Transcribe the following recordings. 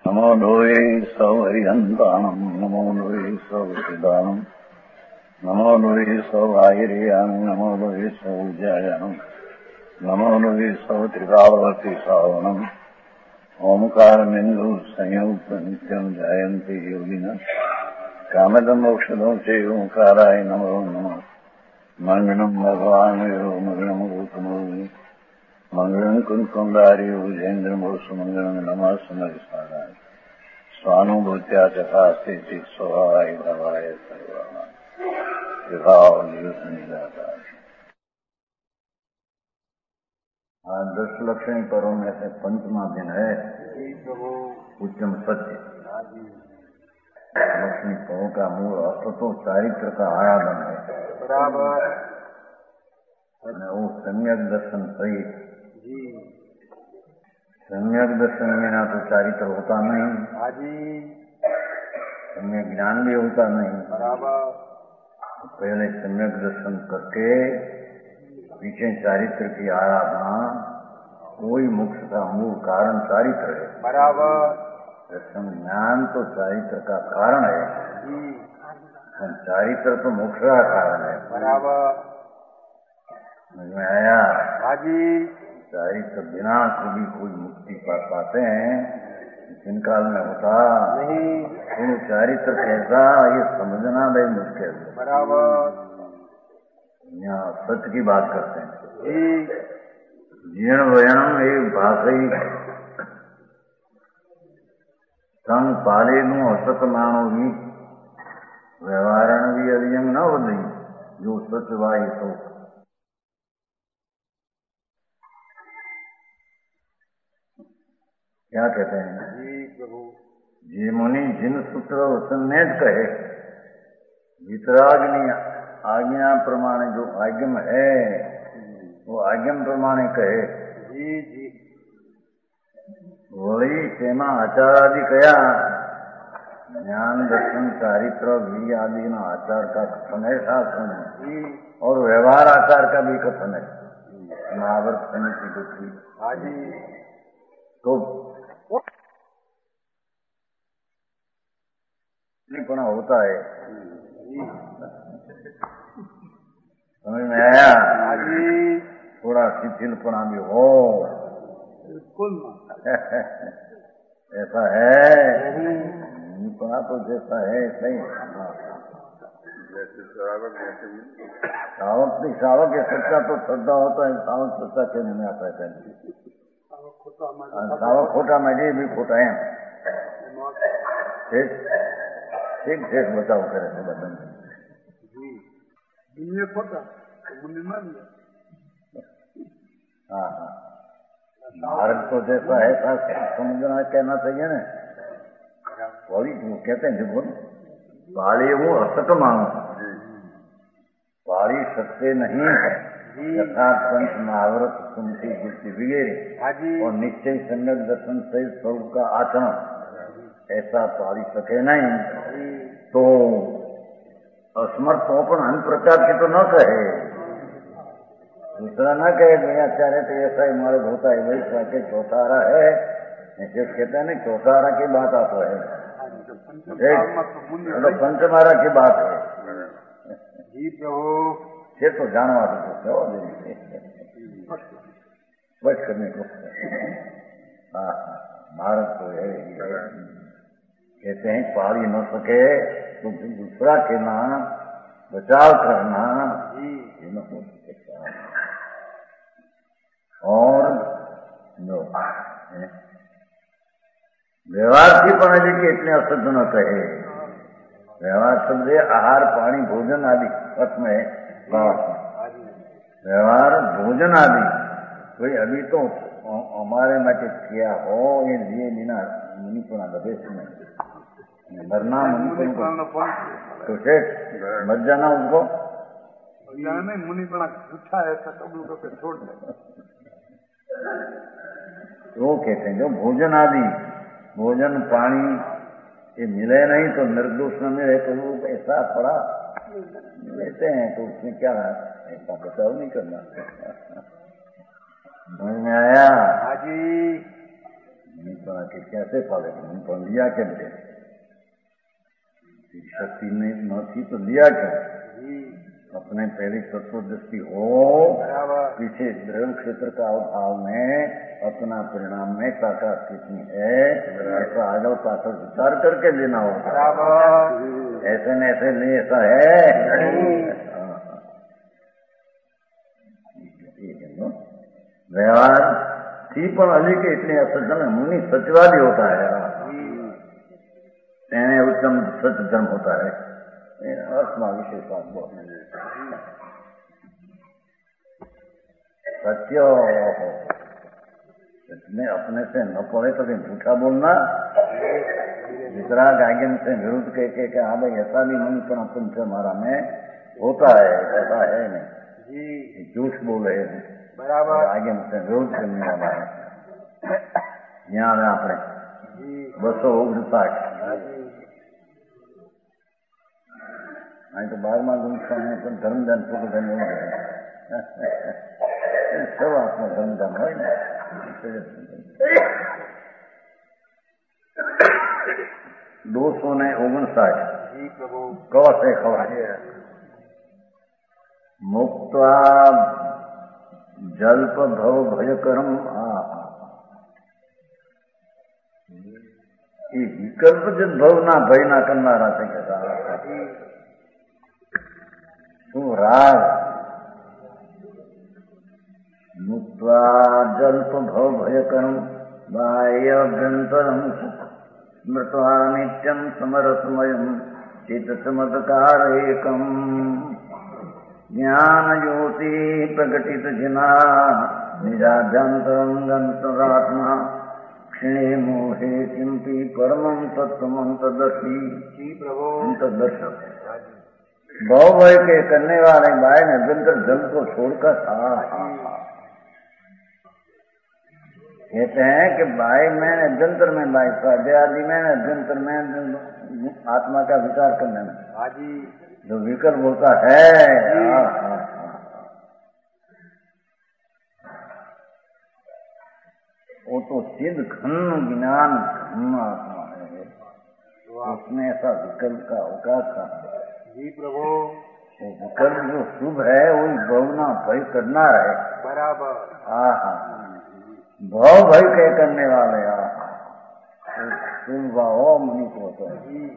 नमो लोये सौहरिहन्ताणम् नमो लोये सौहृदानम् नमो लोये सौभागिर्यानम् नमो लोये सौज्यायानम् नमो लोये सौत्रिकावती सावनम् ओंकारमिन्दु संयुक्त नित्यम् जायन्ति योगिनः कामदम् मोक्षदम् च ओंकाराय नमो नमः मङ्गलम् भगवान् मङ्गलम् गौतमोऽग्नि मंगलम कुंकुंडारी उजेन्द्रमोसुमंगलम नमः समरिसाराय स्वानुभूत्या चकास्ते स्वभावाय भवाय सर्वाय आज 10 लक्षणी पर्व में से पंचमा दिन है उच्चम सत्य। लक्ष्मी पर्व का मूल अर्थ तो चारित्र का आराधन है बराबर। वो सम्यक दर्शन सही सम्यक दर्शन बिना तो चारित्र होता नहीं, सम्यक ज्ञान भी होता नहीं बराबर। तो पहले सम्यक दर्शन करके पीछे चारित्र की आराधना, कोई मोक्ष का मूल कारण चारित्र है बराबर। दर्शन ज्ञान तो चारित्र का कारण है, चारित्र तो मोक्ष का कारण है बराबर। समझ में आया? हाजी। चारित्र बिना कभी कोई मुक्ति पा पाते हैं, जिन काल में होता नहीं। तो चारित्र कैसा ये समझना भी मुश्किल बराबर। यहाँ सत्य की बात करते हैं। जीर्ण वयन एक भाषी संग पाले नु असत मानो भी व्यवहारण भी अधियम न बदली जो सच वाई तो क्या कहते हैं जी प्रभु जी मुनि जिन सूत्र वचन कहे वितराग्नि आज्ञा प्रमाणे जो आज्ञम है वो आज्ञम प्रमाणे कहे जी जी वही तेमा आचार आदि कया ज्ञान दर्शन चारित्र भी आदि न आचार का कथन है शास्त्र में, और व्यवहार आचार का भी कथन है महाभारत समिति दुखी आदि। तो निपुण होता है, समझ में आया? थोड़ा शिथिलपना भी हो बिल्कुल ऐसा है निपुणा तो जैसा है सही। जैसे सावक सावक है सच्चा तो श्रद्धा होता है, सावक सच्चा कहने में आता है। सावक खोटा मैं भी खोटा है ठीक ठीक बताओ करे तो बदन जी खोटा हाँ हाँ भारत तो जैसा है समझना कहना चाहिए ना। वही वो कहते हैं जो पाली वो असत मानो पाली सत्य नहीं है यथार्थ पंच महाभारत सुनती गुप्ति वगैरह और निश्चय सम्यक दर्शन से स्वरूप का आचरण ऐसा पाली सके नहीं तो असमर्थ तो अपन अन्य प्रकार की तो न कहे, दूसरा न कहे मैं आचार्य तो ऐसा ही मार्ग होता है वही के चौथारा है ऐसे कहते हैं ना चौथारा की बात आप है तो पंचमारा की बात है जी प्रभु ये तो जानवा तो बच करने को हाँ भारत तो है कहते हैं पाली न सके तो दूसरा कहना बचाव करना ये न हो सकता। और व्यवहार की पढ़ाई की इतने अशुद्ध न कहे। व्यवहार शब्द आहार पानी भोजन आदि अर्थ में व्यवहार भोजन आदि कोई अभी तो हमारे मत किया हो ये लिए बिना मुनिपुणा प्रदेश में मरना मुनिपुण को तो मर जाना उनको मुनिपुणा झूठा है कबूल करके छोड़ दे वो कहते हैं जो भोजन आदि भोजन पानी ये मिले नहीं तो निर्दोष न मिले तो वो ऐसा पड़ा लेते हैं तो उसमें क्या है ऐसा बचाव नहीं करना। समझ में आया? हाजी बाकी कैसे पालेगा? हम तो लिया क्या दे? शक्ति नहीं न थी तो लिया क्या? अपने पहली तत्व दृष्टि हो, पीछे द्रव्य क्षेत्र का अभाव में अपना परिणाम में साकार कितनी है, ऐसा आगे पाछड़ विचार करके लेना होगा। ऐसे न ऐसे नहीं, ऐसा है व्यवहार थी पण हजी के इतनी असर मुनि सत्यवादी होता है, उत्तम सत्य धर्म होता है। अर्थमा विशेष बात बहुत सत्य में अपने से न पड़े तो झूठा बोलना, वितराग आज्ञा से विरुद्ध कह हाँ भाई ऐसा भी मुनि पण अपन से हमारा में होता है, ऐसा है नहीं, झूठ बोले बराबर आगे से विरोध करने वाला है। यहाँ में आपने 259 तो 12वां गुण है धर्म धन सुख धन सब आत्मा धर्म धन है। 259 कवा से खवा मुक्त्वा जल्प भव भयकरम ये विकल्प जब भव ना भय ना करना रहते कैसा तू राग मुक्त्वा जल्प भव भयकरम बाह्यभ्यंतरम सुख स्मृत्वा नित्यम समरसमयम चित्त चमत्कारैकम ज्ञान ज्योति प्रकटित जिना निराभ्यंतरम गंतरात्मा क्षणे मोहे किंपि परमं तत्वं तदर्शी तदर्शक भाव भय के करने वाले बाय ने अभ्यंतर जल को छोड़कर कहते हैं कि बाय में अभ्यंतर में बाय स्वाध्याय आदि में अभ्यंतर में आत्मा का विचार करने में जो विकल्प होता है वो तो सिद्ध घन ज्ञान घन आत्मा है, उसमें ऐसा विकल्प का अवकाश था जी प्रभु। वो विकल्प जो शुभ है वही भावना भय करना रहे बराबर। भाव भय कह करने वाले शुभ भाव मुनि को तो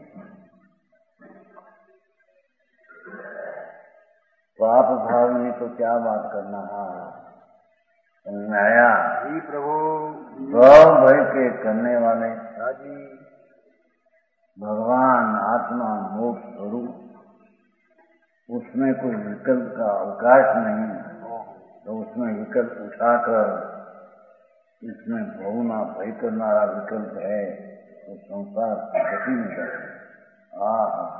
पाप भाव में तो क्या बात करना आया जी प्रभु। भाव भय के करने वाले भगवान आत्मा मोक्ष स्वरूप, उसमें कोई विकल्प का अवकाश नहीं, तो उसमें विकल्प उठाकर इसमें भवना भय करनारा विकल्प है तो संसार की गति में जाए।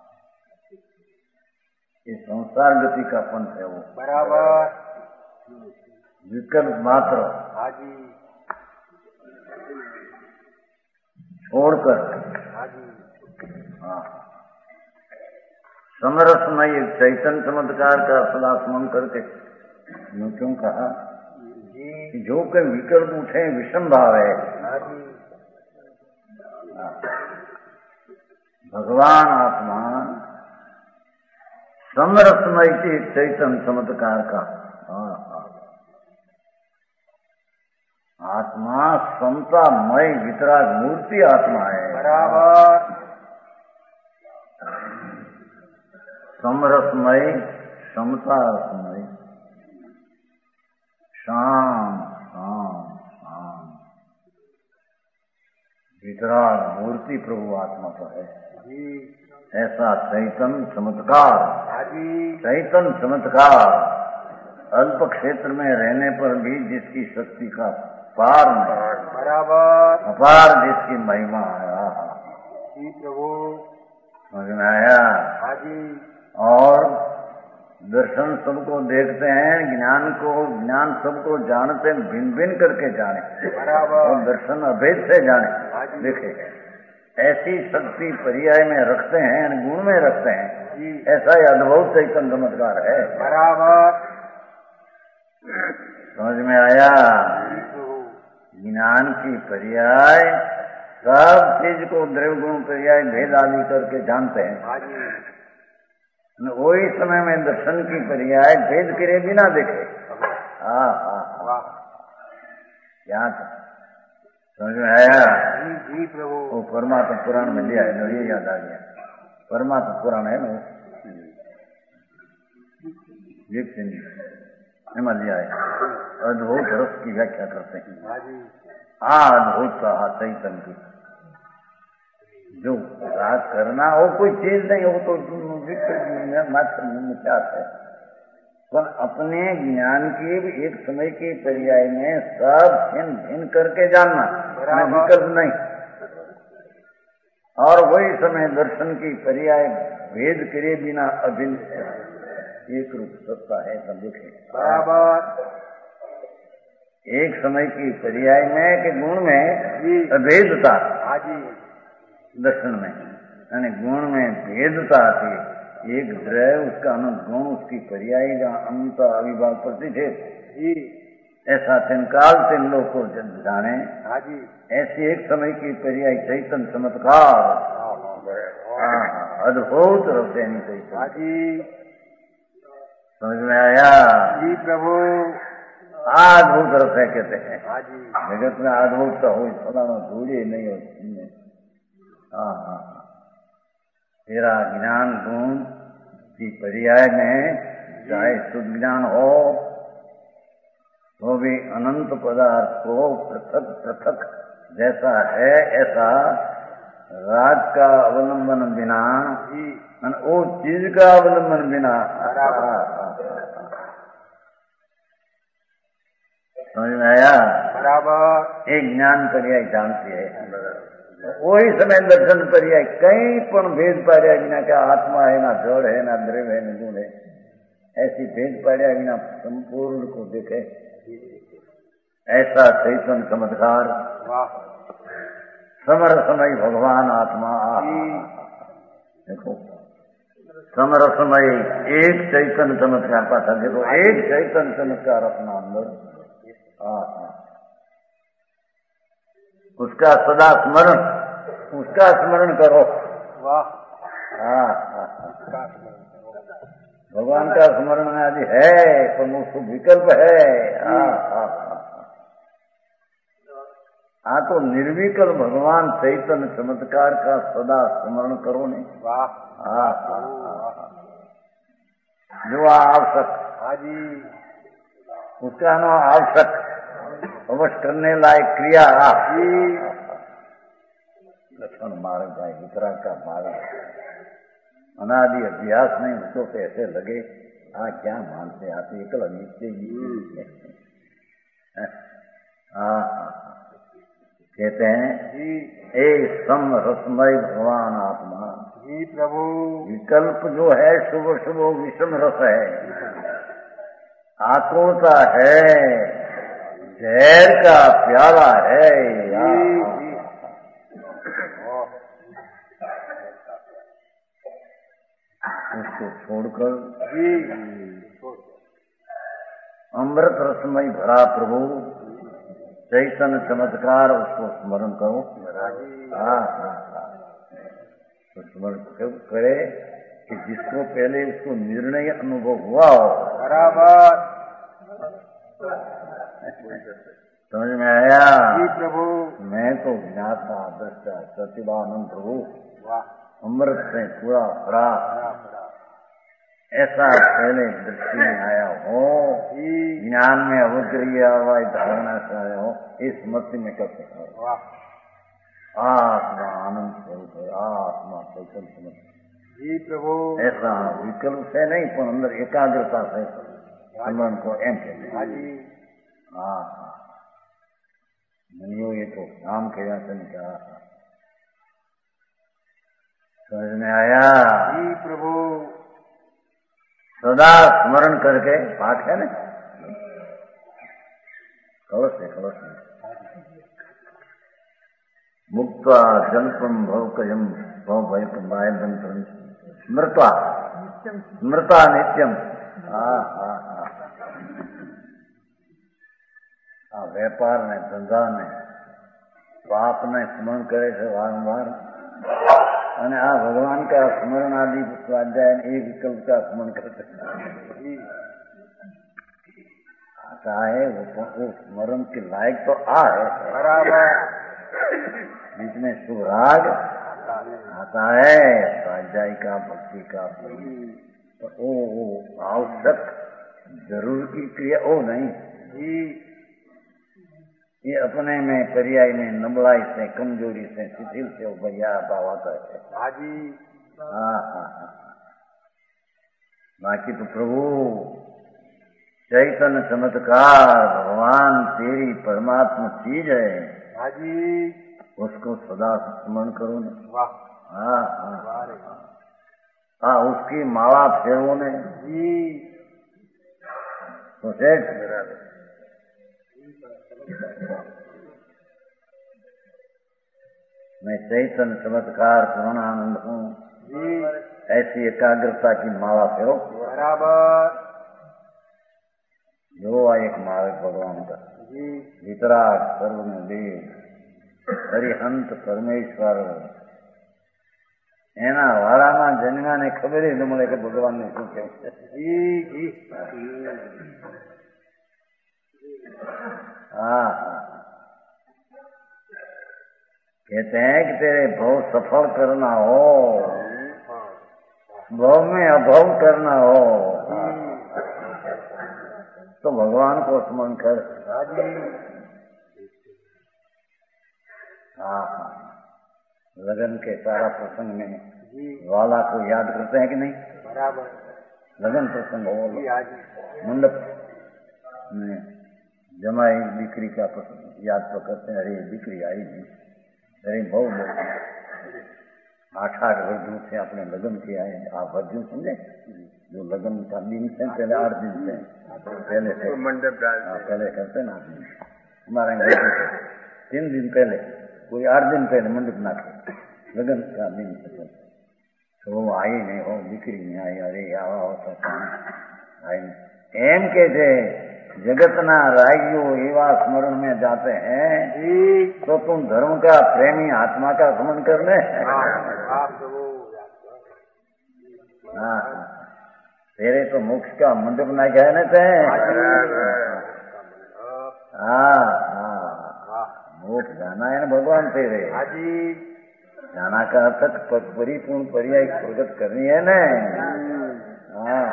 ये संसार गति का पंथ है वो बराबर। विकल्प मात्र छोड़कर समरसमय चैतन्य चमत्कार का सदा स्मरण करके यूं क्यों कहा कि जो कोई विकल्प उठे विषम भाव है, भगवान आत्मा समरसमय के चैतन्य चमत्कार का आत्मा समतामय वितराग मूर्ति आत्मा है बराबर। समरसमय समता रसमय शाम शाम शाम वितराग मूर्ति प्रभु आत्मा तो है ऐसा चैतन्य चमत्कार। चैतन्य चमत्कार अल्प क्षेत्र में रहने पर भी जिसकी शक्ति का पार बराबर, अपार जिसकी महिमा है प्रभु समझ में आया। और दर्शन सबको देखते हैं, ज्ञान सबको जानते हैं, भिन्न भिन्न करके जाने बराबर, और दर्शन अभेद से जाने। देखे ऐसी शक्ति पर्याय में रखते हैं, गुण में रखते हैं, ऐसा ही अद्भुत चैतन्य चमत्कार है बराबर। समझ में आया। ज्ञान की पर्याय सब चीज को द्रव्य गुण पर्याय भेद आदि करके जानते हैं। वही समय में दर्शन की पर्याय भेद करे बिना देखे। हाँ हाँ हाँ, क्या समझ में आया? जी प्रभु। वो परमात्मा पुराण में लिया है, ये याद आ गया। परमात्मा पुराण है ना, एમાં लिया है। अद्भुत रस की व्याख्या करते हैं। अद्भुत कहा चैतन्य की, जो राग करना हो कोई चीज नहीं हो तो मात्र मिथ्यात है, पर अपने ज्ञान की भी एक समय की पर्याय में सब भिन्न भिन्न करके जानना, विकल्प नहीं। और वही समय दर्शन की पर्याय भेद करे बिना अभिन्न एक रूप सत्ता है। तब देखे बराबर एक समय की पर्याय में के गुण में अभेदता, दर्शन में यानी गुण में भेदता थी। एक द्रव्य उसका अनंत गुण उसकी पर्याय का अंत अविभाग प्रतिषेध, ऐसा तीन काल तीन लोग को जब जाने ऐसी एक समय की पर्याय चैतन्य चमत्कार अद्भुत रहते नहीं चैतन्य। समझ में आया? जी प्रभु। अद्भुत रस है कहते हैं। जगत में अद्भुत तो हो, फलाना धूले नहीं हो। हाँ हाँ, तेरा ज्ञान गुण की पर्याय में चाहे शुद्ध ज्ञान हो तो भी अनंत पदार्थ को पृथक पृथक जैसा है ऐसा राज का अवलंबन बिना, वो चीज का अवलंबन बिना। समझ में आया? बराबर। एक ज्ञान पर्याय जानती है, वही समय दर्शन पर्याय कहीं पण भेद पाड़िया बिना, क्या आत्मा है ना जड़ है ना द्रव्य है ना गुण है, ऐसी भेद पाड़िया बिना संपूर्ण को देखे ऐसा चैतन्य चमत्कार। समर समय भगवान आत्मा। देखो समर समय एक चैतन्य चमत्कार पाता, देखो एक चैतन्य चमत्कार अपना अंदर। उसका सदा स्मरण, उसका स्मरण करो। भगवान का स्मरण आदि है तो उसको विकल्प है। तो निर्विकल्प भगवान चैतन्य चमत्कार का सदा स्मरण करो नहीं। जो आवश्यक उसका नाम आवश्यक अवश्य करने लायक क्रिया लक्षण मार्ग भाई वितराग का मार्ग अनादि अभ्यास नहीं, उसको तो ऐसे लगे क्या मानते आते एकल नित्य। कहते हैं ए सम रसमय भगवान आत्मा। जी प्रभु। विकल्प जो है शुभ शुभ विषम रस है, आकुलता है, जहर का प्याला है। उसको छोड़कर अमृत रसमय भरा प्रभु चैतन्य चमत्कार, उसको स्मरण करो। तो स्मरण करे कि जिसको पहले उसको निर्णय अनुभव हुआ हो। बराबर। समझ में आया? जी प्रभु। मैं तो ज्ञाता दृष्टा सचिवानंद प्रभु अमृत से पूरा भरा, ऐसा पहले दृष्टि में आया हो, ज्ञान में अवग्रह हुआ धारणा से आया हो, इस स्मृति में करते हो। आत्मा आनंद स्वरूप है, आत्मा चैतन्य समझ। जी प्रभु। ऐसा विकल्प से नहीं, पर अंदर एकाग्रता से स्मरण को एम कहते हैं। नहीं ये तो नाम के वचन क्या समझ में आया? जी प्रभु। सदा स्मरण करके पाठ है ना, कलश है, कलश में मुक्ता जल्पम भवकयम भवभयकम बायदम स्मृता स्मृता नित्यम। વેપાર ને ધંધા ને પાપ ને સ્મરણ કરે છે વારંવાર અને આ ભગવાન का स्मरण आदि स्वाध्याय एक विकल्प का स्मरण करते आता है वो स्मरण के लायक तो है बराबर। बीच में शुभ राग आता है स्वाध्याय का भक्ति का तो वो आवश्यक जरूर की क्रिया वो नहीं जी। ये अपने में पर्याय में नबलाई से कमजोरी से शिथिल से वो बढ़िया भाव आता है। हाँ जी। हाँ हाँ हाँ। बाकी तो प्रभु चैतन्य चमत्कार भगवान तेरी परमात्मा चीज है। हाँ जी। उसको सदा स्मरण करो न। वाह। हाँ हाँ हाँ। उसकी माला फेरो ने जी। तो सेठ मैं चैतन्य चमत्कार पूर्णानंद हूँ जी। ऐसी एकाग्रता की माला फेरो बराबर। जो एक मार्ग भगवान का जी। वितराग सर्व में देव हरिहंत परमेश्वर एना वाराना जन्मा ने खबर ही न મળે કે ભગવાન ને શું કહે છે। जी जी। हाँ कहते हैं कि तेरे भव सफल करना हो भव में अभव करना हो तो भगवान को स्मरण कर। हाँ हाँ। लगन के सारा प्रसंग में वाला को याद करते हैं कि नहीं? बराबर। लगन प्रसंग हो मंडप में जमाई दीकरी का प्रसंग याद तो करते हैं। अरे दीकरी आई नहीं, अरे बहुत 8 वर्षों से अपने लगन किया है। आप वर्षों समझे जो लगन का दिन से पहले 8 दिन से पहले से मंडप डाल पहले करते ना हमारे घर 3 दिन पहले कोई 8 दिन पहले मंडप ना करे लगन का दिन से तो वो आई नहीं हो दीकरी नहीं आई। अरे आवा होता आई नहीं एम के थे जगतना रागियो एवा स्मरण में जाते हैं तो तुम धर्म का प्रेमी आत्मा का स्मरण कर ले। हाँ तेरे तो मोक्ष का मंडप ना कहने थे। हाँ हाँ मोक्ष जाना है ना भगवान तेरे जाना का तक परिपूर्ण पर्याय प्रगट करनी है न। हाँ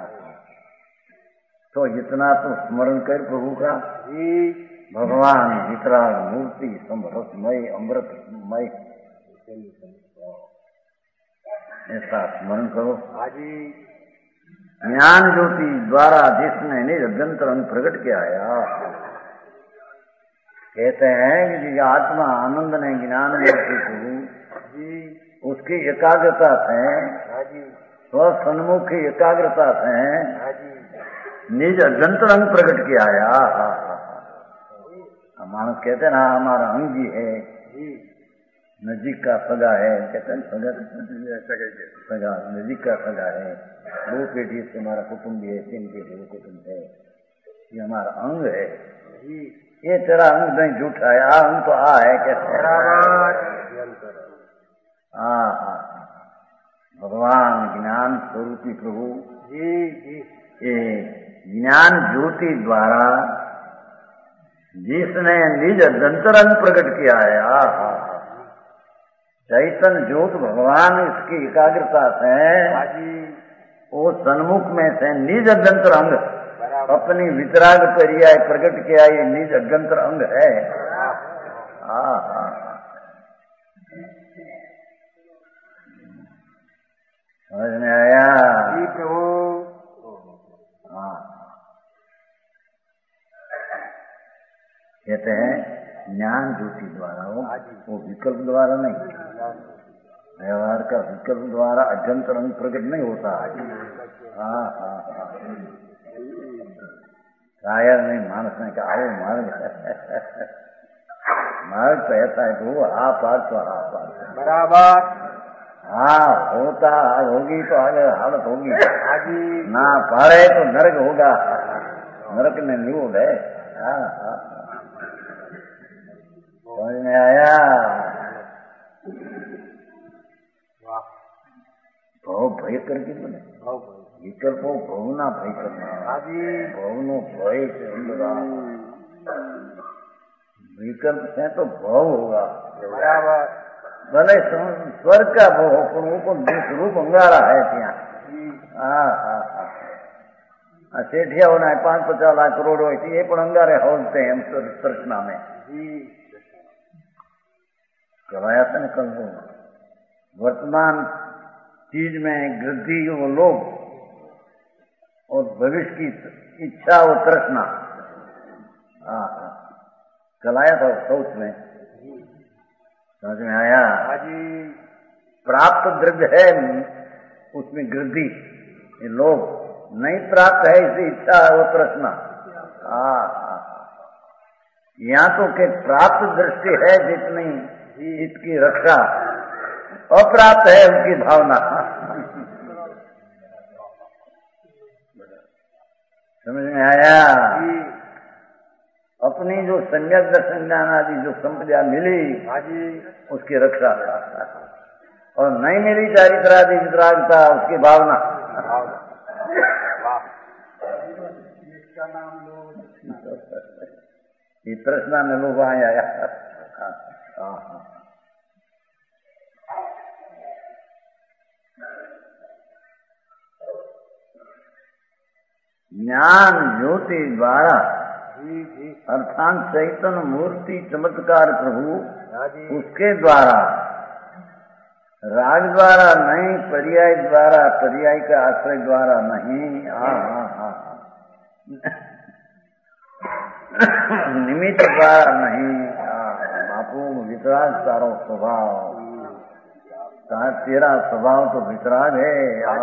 तो इतना तो स्मरण कर प्रभु का भगवान वितराग मूर्ति समरसमय अमृतमय ऐसा स्मरण करो। ज्ञान ज्योति द्वारा जिसने निज अभ्यंतर प्रकट किया है। कहते हैं कि आत्मा आनंद ने ज्ञान मूर्ति प्रभु उसकी एकाग्रता से स्वसन्मुख की एकाग्रता से निज अभ्यंतर अंग प्रकट किया है। मानस कहते ना हमारा अंग ही है नजीक का सगा है। कहते हैं सगा नजीक का सगा है। 2 पेटी से हमारा कुटुंब है 3 पेटी वो कुटुंब है ये हमारा अंग है। ये तेरा अंग नहीं झूठा है अंग तो है कहते हाँ हाँ भगवान ज्ञान स्वरूपी प्रभु ये ज्ञान ज्योति द्वारा जिसने निज अभ्यंतरंग प्रकट किया है। चैतन्य ज्योत भगवान इसकी एकाग्रता से वो सन्मुख में से निज अभ्यंतर अंग अपनी वितराग पर्याय प्रकट किया ये निज अभ्यंतर अंग है। हाँ हाँ समझ में आया जी प्रभु। हाँ कहते हैं ज्ञान ज्योति द्वारा वो विकल्प द्वारा नहीं व्यवहार का विकल्प द्वारा अभ्यंतर अंग प्रकट नहीं होता। हाँ हाँ हाँ शायर ने मानस ने कहा वो मार्ग मार्ग तो ऐसा है कि वो हा पार तो हा पार बराबर। हाँ होता होगी तो आगे हालत होगी ना पारे तो नरक होगा नरक में निरोध है। हाँ हाँ समझ में आया? भाव भय करके बोले विकल्पो भवना भय करना भवनो भय से विकल्प से तो भाव होगा बराबर भले स्वर्ग का भाव हो પણ ઉપર રૂપ અંગારા है ત્યાં હા હા હા શેઠિયાઓના 5-50 લાખ કરોડ હોય એ પણ અંગારે હોલते हैं तृष्णा में कराया था ना कल वर्तमान चीज में वृद्धि वो लोभ और भविष्य की इच्छा और तृष्णा हाँ हाँ चलाया था सोच में समझ में आया? प्राप्त द्रव्य है उसमें वृद्धि ये लोभ नहीं प्राप्त है इसी इच्छा और तृष्णा हाँ हाँ यहाँ तो के प्राप्त दृष्टि है जितनी इसकी रक्षा अप्राप्त है उनकी भावना समझ में आया? अपनी जो सम्यक दर्शन ज्ञान आदि जो संपदा मिली उसकी रक्षा और नहीं मिली चारित्रादि वितरागता उसकी भावना ये तृष्णा में लोग आया ज्ञान ज्योति द्वारा अर्थात चैतन्य मूर्ति चमत्कार प्रभु उसके द्वारा राग द्वारा नहीं पर्याय द्वारा पर्याय का आश्रय द्वारा नहीं निमित्त द्वारा नहीं बापू वितराग तारो स्वभाव तेरा स्वभाव तो वितराग है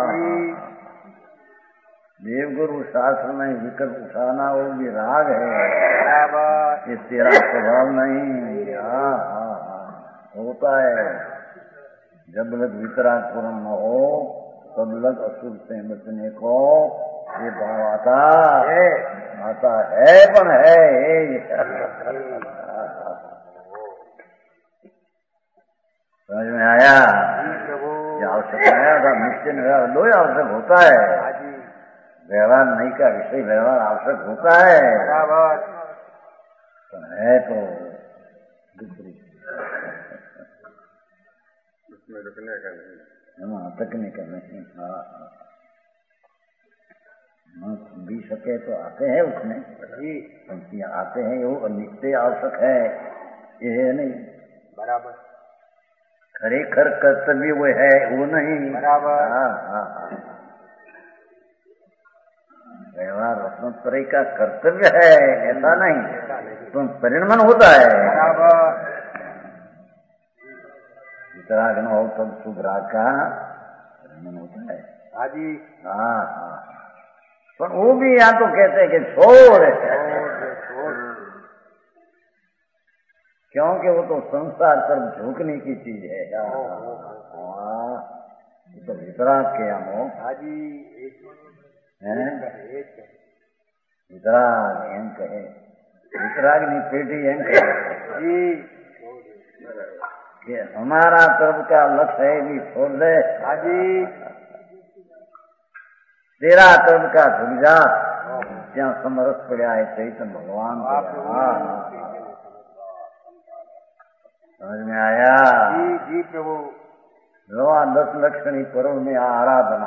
देवगुरु शास्त्र में विकल्प उठाना वो भी राग है ये तेरा स्वभाव नहीं होता है जब लग वितराग पूर्ण न हो तब लग असुर से बचने को ये भाव आता है पण है समझ में आया? ये आवश्यक आया था निश्चय व्यवहार दो आवश्यक होता है व्यवहार नहीं का विषय व्यवहार आवश्यक होता है तो है तो दूसरी उसमें रुकने का नहीं तकने का नहीं भी सके तो आते हैं उसमें पंक्तियां आते हैं वो निश्चय आवश्यक है ये है नहीं बराबर खरेखर कर्तव्य वो है वो नहीं बराबर व्यवहार रत्नोत्तरी का कर्तव्य है ऐसा नहीं तो परिणमन होता है वितराग न हो तब शुभ राग का परिणमन होता है हाँ पर वो भी यहाँ तो कहते हैं कि छोड़ क्योंकि वो तो संसार तरफ झुकने की चीज है तो वितराग के यहाँ वितराग एम कहे वितराग नहीं पेटी एम कहे कि हमारा तरफ का लक्ष्य है भी छोड़ दे तेरा तरफ का झुक जा क्या समरस पड़ा है चैतन्य भगवान समझ में आया? जी प्रभु 10 लक्षणी पर्व में आराधना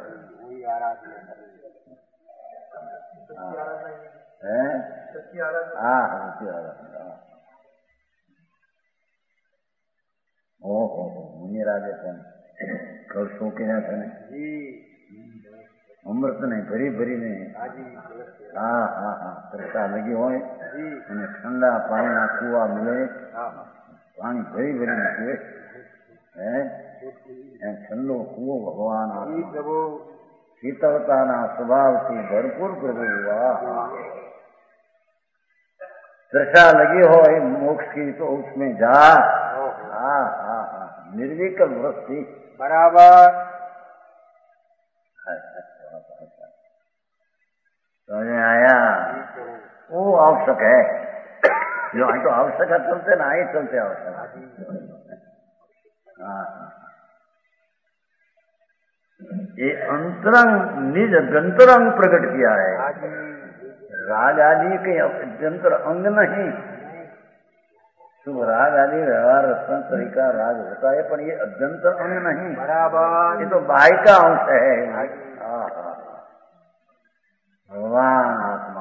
ओहो मुनि राजे पण कल शो के अमृत ने भरी भरी ने तरसा लगी हो ठंडा पानी ना कुआ मिले पानी भरी भरी ने पीवे ठंडो कुओ भगवान शीतलता ना स्वभाव से भरपूर प्रभु दृष्टा लगी हो मोक्ष की तो उसमें जा निर्विकल्प वृत्ति बराबर समझ में आया? वो आवश्यक है जो અહીં તો આવશ્યક ચલતે ને અહીં ચલતે આવશ્યક हाँ ये अंतरंग निज अभ्यंतर अंग प्रकट किया है। राग आदि के अभ्यंतर अंग नहीं। शुभ राग आदि व्यवहार रचना तरीका राग होता है, पर ये अभ्यंतर अंग नहीं, बराबर, ये तो बाह्य का अंश है। भगवान आत्मा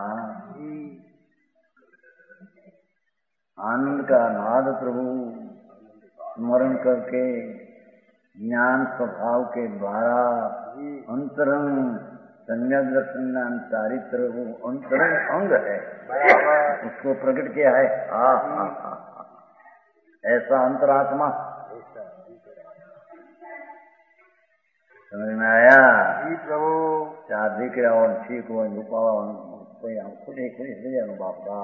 आनंद का नाद प्रभु स्मरण करके ज्ञान स्वभाव के द्वारा अंतरंग सम्यक दर्शन चारित्र वो अंतरंग अंग है, उसको प्रकट किया है। ऐसा अंतरात्मा समझ में आया? प्रभु चार दिख रहा और ठीक हो रुकावा कोई खुद ही बाप का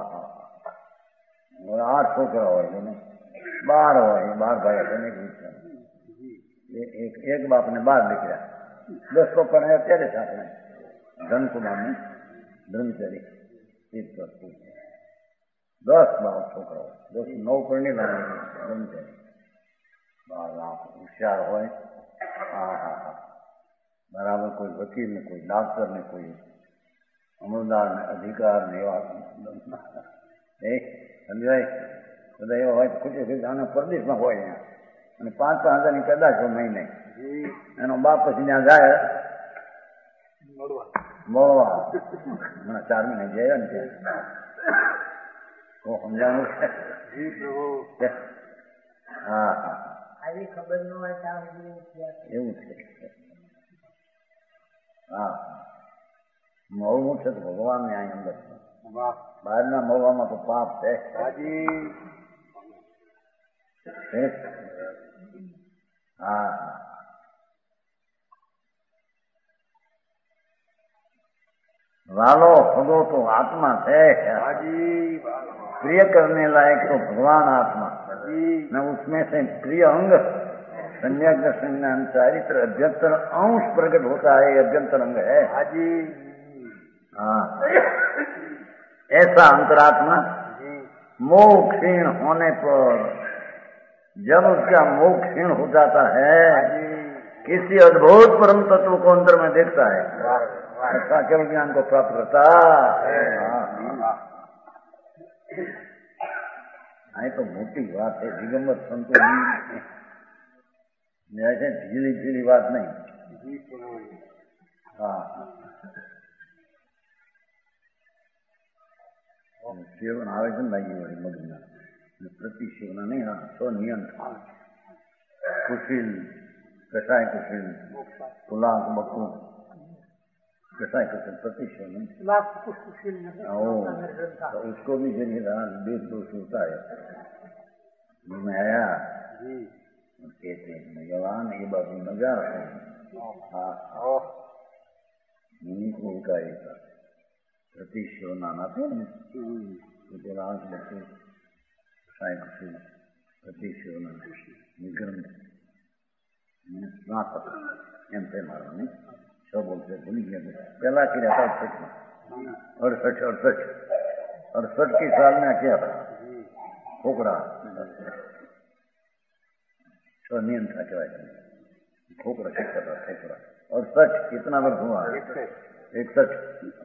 800 का हो बार हो बार भाई एक बाप ने बार दिख रहा 10 तो पढ़े तेरे साथ में धन कुमार में ब्रह्मचरी 10 बार छोकरा 9 पढ़ने लगे ब्रह्मचरी बार आप होशियार हो। बराबर कोई वकील ने कोई डॉक्टर ने कोई अमलदार ने अधिकार ने समझाय બધા એવા હોય ખોટી આના પરદેશમાં હોય અને 5-5 હજારની કદાચ મહિને એનો બાપ પછી ત્યાં જાય મળવા હમણાં 4 મહિને જાય ને તો સમજાણું છે। હા હા આવી ખબર ન હોય એવું છે। હા મળવું છે તો ભગવાન ને અહીં અંદર છે, બહારના મળવામાં તો પાપ છે। हाँ वालो भगो तो आत्मा है, प्रिय करने लायक तो भगवान आत्मा न उसमें से प्रिय अंग सम्यक दर्शन चारित्र अभ्यंतर अंश प्रकट होता है, अभ्यंतर अंग है। हाँ ऐसा अंतरात्मा मोह क्षीण होने पर जब उसका मोह क्षीण हो जाता है किसी अद्भुत परम तत्व को अंतर में देखता है, ऐसा केवल ज्ञान को प्राप्त करता है। तो मोटी बात है, दिगंबर संतों जैसे ढीली ढीली बात नहीं। हाँ सेवन आवेदन लगी बड़ी मग्न प्रति सेवना नहीं। हाँ स्वनियंत्रण कुशील कषाय कुशील पुलाक बकू कषाय कुशील प्रति सेवन तो उसको भी जरिए देश दोष होता है। मैं आया कहते हैं भगवान ये बात मजा है। हाँ को का प्रति सेवना नाते प्रति सेवना निग्रह स्नातक एम से मारा नहीं सब बोलते भूली गया पहला की रहता 68 के साल में क्या था खोकड़ा स्वनियम था क्या खोकड़ा कितना था खोकड़ा और सच कितना वर्ष हुआ 61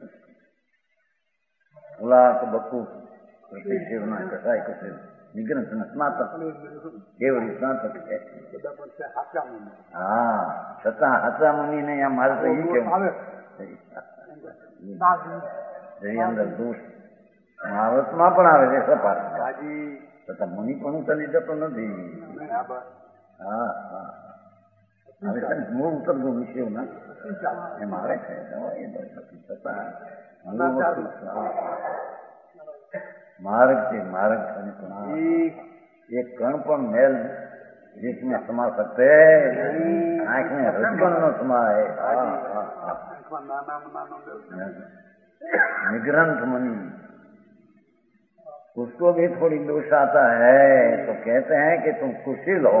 उलाक बकू प्रति सेवना कसाई कसे निग्रह स्नातक केवल स्नातक है। हाँ छता हाथा मुनि ने या मारे तो ये क्यों अंदर दोष महावत में पण आवे છે સપાટ છતાં મુનિ પણ ચલી જતો નથી। હા હા હવે છે મૂળ ઉતરતું વિષયો ના એમ આવે છે છતાં मार्ग से मार्ग एक कण पर मेल जिसमें समा सकते आंख में रजगण न समाये। निग्रंथ मुनि उसको भी थोड़ी दोष आता है तो कहते हैं कि तुम कुशील हो।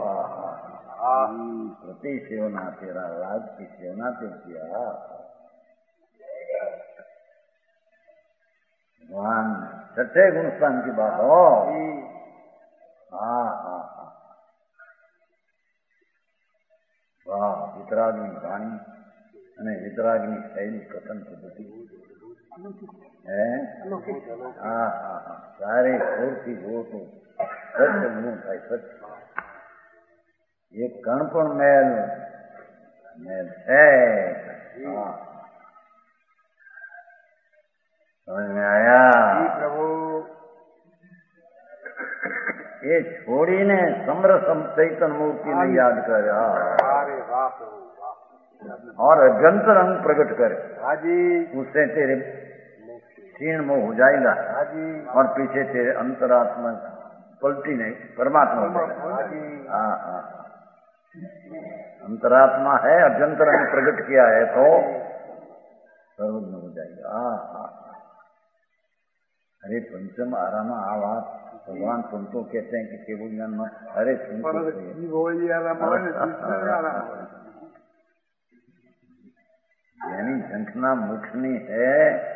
प्रति सेवना तेरा राज की सेवना ते किया भगवान छठे गुण स्थान की बात हो। हाँ हाँ हाँ, वाह, वितरागनी वाणी અને વિતરાગની શૈલી કથન પદ્ધતિ હે, હા હા હા, સારે જોરથી જુઓ તો સત્ય ગુણ થાય, સત્ય એક કણ પણ મેલ મેલ છે। હા, સમજ में आया? प्रभु ये छोड़ीने समरसम चैतन मूर्ति ने याद कर, अरे वाह प्रभु वाह, और अभ्यंतर अंग प्रकट करे, हाजी उससे तेरे क्षीण मोह हो जाएगा, हाजी और पीछे तेरे अंतरात्मा पलटी नहीं, परमात्मा हो जाएगा। हाजी हाँ हाँ, अंतरात्मा है, अभ्यंतर अंग प्रकट किया है तो सर्वज्ञ हो जाएगा। हाँ हाँ, अरे पंचम आराम आवाज भगवान तुमको कहते हैं कि केवल ज्ञान में, अरे तुमको यानी झंखना मुखनी है।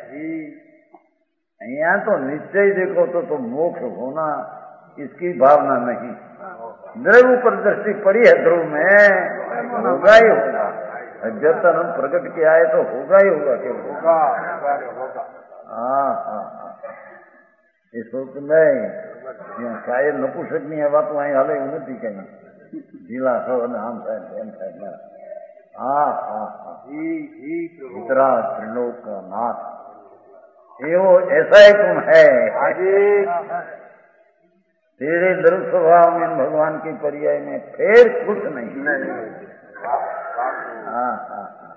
यहाँ तो निश्चय देखो तो मोक्ष होना इसकी भावना नहीं, ध्रुव पर दृष्टि पड़ी है, ध्रुव में होगा ही होगा, अभ्यंतर हम प्रकट किया है तो होगा ही होगा, केवल होगा। हाँ हाँ हाँ, इस वक्त में कायल नपुंसकनी हवा तो અહીં હાલે એવું નથી કઈ, ઢીલા છો અને આમ થાય એમ થાય ના। હા હા હા, વિતરા ત્રિલોક का नाथ एवो ऐसा ही तुम है। तेरे दर्द स्वभाव में भगवान की पर्याय में फिर कुछ नहीं। हाँ हाँ हाँ,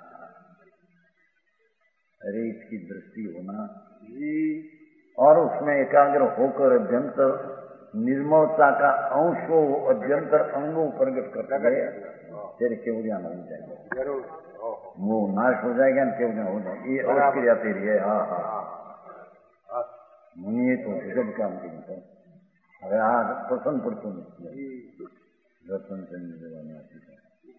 अरे इसकी दृष्टि होना और उसमें एकाग्र होकर अभ्यंतर निर्मलता का अंश को अभ्यंतर अंगों प्रकट करते हैं, तेरे केवल ज्ञान हो जाएगा, वो नाश हो जाएगा, केवल ज्ञान हो जाएगा, ये और क्रिया तेरी है। हाँ हाँ, मुनिए तो गजब काम की तो अरे आज पसंद पड़तो नहीं रतन चंद्र देवानी आती है।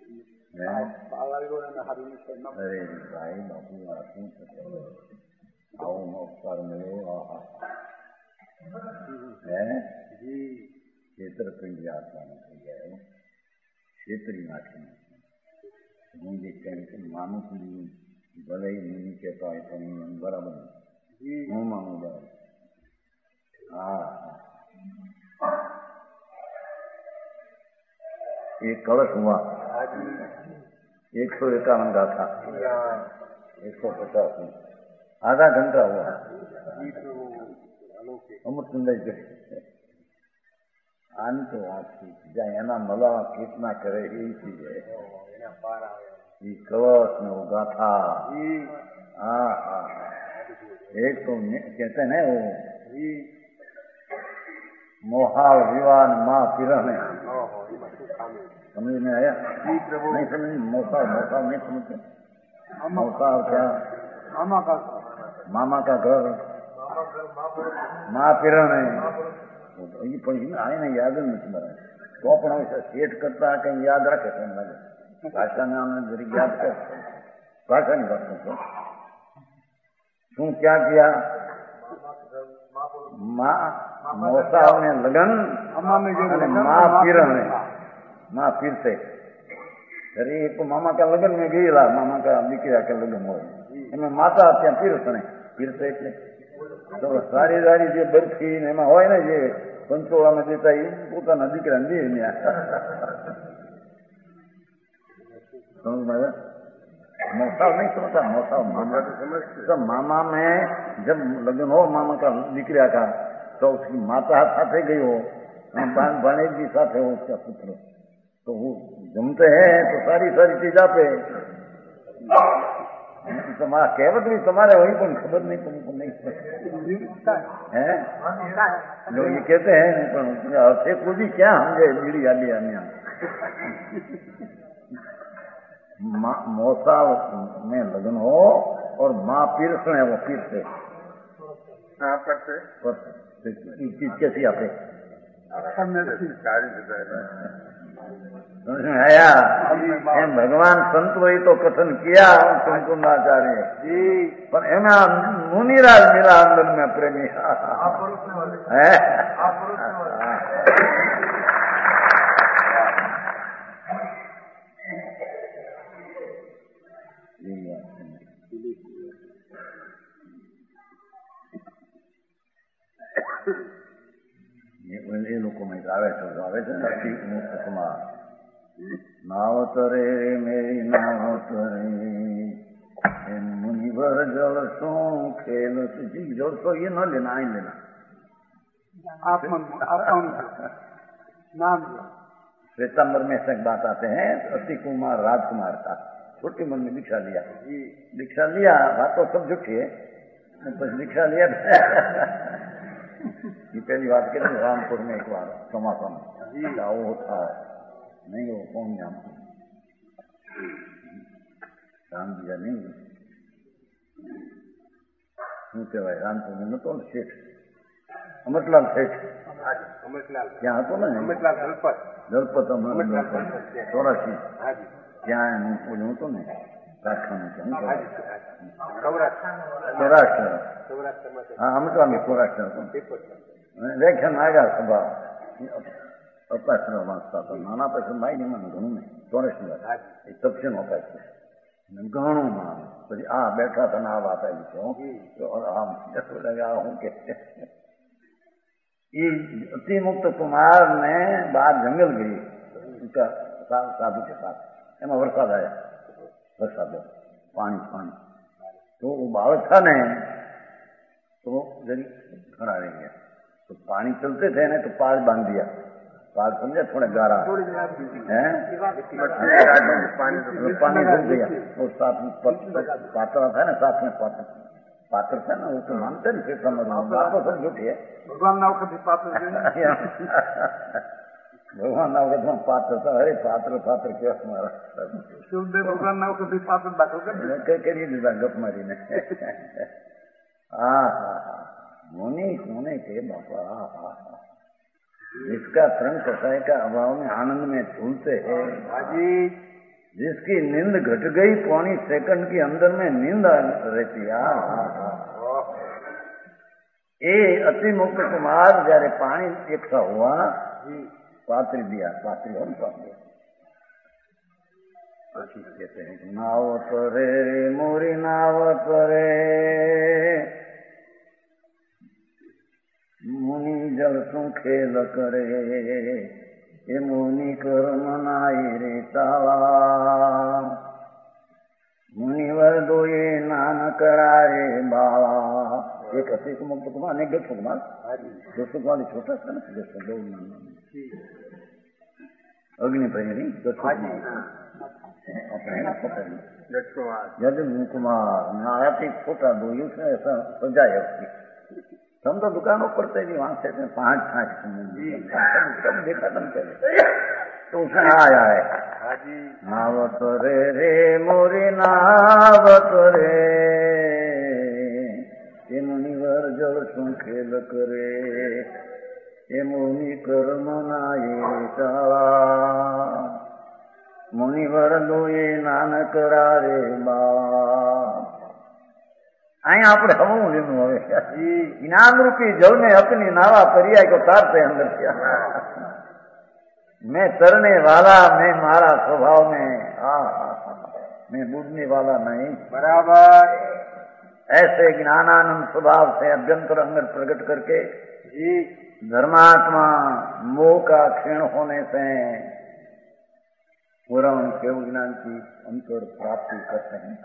अरे भाई बापू आती आओ नमस्कार मिले। क्षेत्र पिंडी आत्मा नहीं गए, क्षेत्रीय नाट्य मुझे कहते मानो कि भले ही मुनि कहता है तो नहीं बराबर नहीं, हूँ मानो बराबर। हाँ हाँ, एक कलश हुआ 151 गाथा, 150 आधा घंटा हुआ अमृत सुंदर आनी तो વાત છે, જ્યાં એના મળવા કીર્તના કરે એ ચીજ है, ये कलश में वो गाथा। हाँ हाँ, एक तो कहते हैं वो मोहाल विवान माँ पिरण, समझ में आया? नहीं समझ, मोसाल मोसाल नहीं समझते, मोसाल क्या? मामा का घर माँ पिरण है, ये पंचमी आए ना याद नहीं मरा तो पण सेट करता कहीं याद रखे भाषा ने हमने जरी याद कर, भाषा नहीं करते शू क्या किया? माँ मोसा ने लगन माँ पीरण, माँ पीरते अरे एक मामा का लगन में गई, मामा का दीकरा के लगन हो माता त्या पीरसने पीरते એટલે તો સારી સારી જે બરફી ને એમાં હોય ને જે પંચોળામાં દેતા એ પોતાના દીકરાને દે ને समझ में मौसा नहीं समझता, मौसा मामा तो मामा में जब लगन हो मामा का दीकरा का तो उसकी माता साथे गई हो, भाणेज भी साथे हो उसका पुत्र, तो वो जमते हैं तो सारी सारी चीज आपे तुम्हारा कहवत भी तुम्हारे वही पर खबर नहीं, तुमको नहीं है लोग ये कहते हैं अर्थे को भी क्या समझे बीड़ी आली आने मौसा में लगन हो और माँ पीरसने वो पीरसे चीज कैसी आपे समझ में आया? भगवान संत वही तो कथन किया कुंकुमाचार्य जी पर एमा मुनिराज मिला अंदर में प्रेमी है। એ લોકોમાં આવે છે ને અતિ મુક્ત કુમાર નાવત રે મેરી નાવત રે मुनिवर जल सो खेल जी जल तो ये न लेना ही लेना नाम श्वेतांबर में से बात आते हैं अति कुमार राजकुमार का छोटी मन में दीक्षा लिया बात तो सब झूठी है बस दीक्षा लिया ये पहली बात के रामपुर में एक बार समापन वो था नहीं वो कौन जानता राम जी नहीं શું કહેવાય રામપુર નતો ને શેઠ અમરલાલ શેઠ ત્યાં હતો ને દલપત અમરલાલ 84 ત્યાં એનું ઓલું હતું ને કારખાનું સૌરાષ્ટ્ર હા અમદાવાદ સૌરાષ્ટ્ર હતું વ્યાખ્યાન આવ્યા સભા અપાશ્રમ વાંચતા હતા નાના પછી માઈ ને મને ઘણું નહીં 84 વાત એ તપસીનો અપાય છે ઘણું નામ પછી આ બેઠા તને આ વાત આવી છે આમ હું કે એ अति मुक्त कुमार ने बाहर जंगल गई उनका साधु के साथ एम वरसाद आया वरसाद पानी तो वो बालक था ने तो जरी खड़ा रह गया तो पानी चलते थे ना तो पाल बांध दिया पाल समझे थोड़े गारा है पानी घुस गया और साथ में पात्र था ना साथ में पात्र था ना वो तो मानते नहीं फिर समझ बात तो सब झूठी है भगवान नाव कभी पात्र भगवान नाव का पात्र था अरे पात्र क्या हमारा शिवदेव भगवान नाव कभी पात्र दाखिल कर करिए दीदा गप मारी ने हाँ मुनि होने के बापा जिसका तरण कसाई का अभाव में आनंद में झूलते हैं जिसकी नींद घट गई पौनी सेकंड की अंदर में नींद रहती है એ અતિ મુક્ત કુમાર જયારે પાણી એકઠા હુआ पात्री दिया पात्री हो पात्री પછી कहते हैं नावत रे मोरी नावत रे मुनि जल सु खेल करे ये मुनि कर्म नाई रे तावा मुनिवर दो ये नान करारे बावा एक अति मुक्त कुमार अनेक दो कुमार दोस्तों कुमार छोटा था ना दोस्तों दो अग्नि भाई नहीं यदि कुमार मैं आया था छोटा दो उसने ऐसा सजाया उसकी हम तो दुकानों पर थे नहीं वहां से 5 सब देखा तुम पहले तो उसने आया है नावत रे रे मोरी नावत रे ये मुनिवर जल सु खेल करे ये मुनि कर्म नाये तावा मुनिवर दो ये नानक रे बा અહીંયા આપણે હવું લેવું હવે જ્ઞાન રૂપી જળને अपनी नावा पर्याय को तारते अंदर किया मैं तरने वाला मैं मारा स्वभाव में मैं डूबने वाला नहीं बराबर ऐसे ज्ञानानंद स्वभाव से अभ्यंतर अंदर प्रकट करके धर्मात्मा मोह का क्षीण होने से पूर्ण केव ज्ञान की अंतर प्राप्ति करते हैं